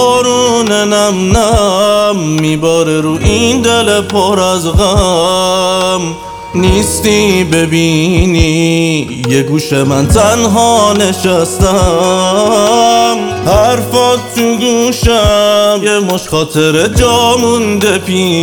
بارون نم نم میباره رو این دل پر از غم. نیستی ببینی یه گوش من تنها نشستم، حرفات تو گوشم یه مش خاطر جا مونده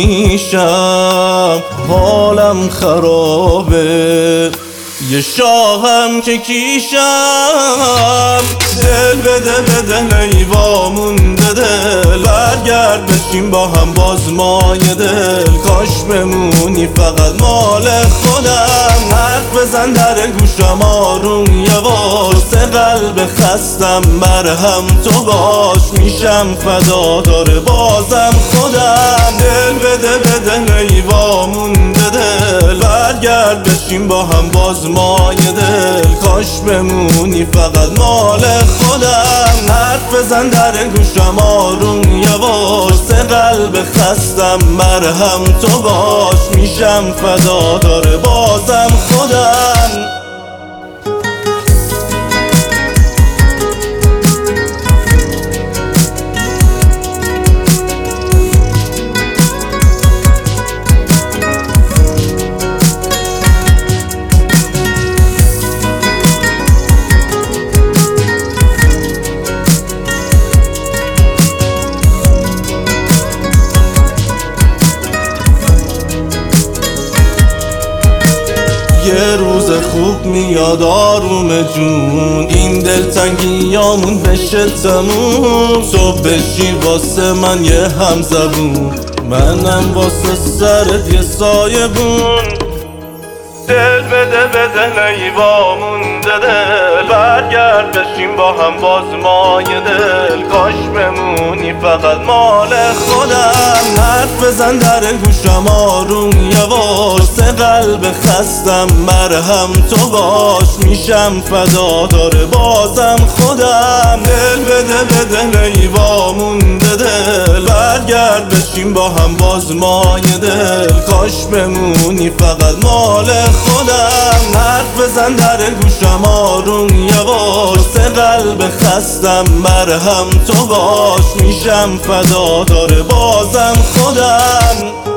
پیشم. حالم خرابه یه شاهم که کیشم. دل بده به دل ای وامونده دل، برگرد بشیم با هم باز مای دل. کاش بمونی فقط مال خودم، حرف بزن در گوشم آروم یواش. سه قلب خستم مرهم تو باش، میشم فدادار بازم خودم. دل بده به دل ای وامونده دل، برگرد بشیم با هم باز مای دل. کاش بمونی فقط مال خودم، حرف بزن در گوشم آروم یواش. سه قلب خستم مرهم تو باش، میشم فدادار بازم خودم. یه روز خوب میاد آروم جون، این دلتنگیامون بشه تموم. صبح بشی واسه من یه همزبون، منم واسه سرت یه سایبون. دل بده به دل ای وامونده دل، برگرد بشیم با هم باز مای دل. کاش بمونی فقط مال خودم، حرف بزن در گوشم آروم یواش. سه قلب خستم مرهم تو باش، میشم فدادار بازم خودم. دل بده به دل ای وامونده دل، برگرد بشیم با هم باز مای دل. کاش بمونی فقط مال خودم، حرف بزن در گوشم آروم یواش. سه قلب خستم مرهم تو باش، میشم فدادار بازم خودم.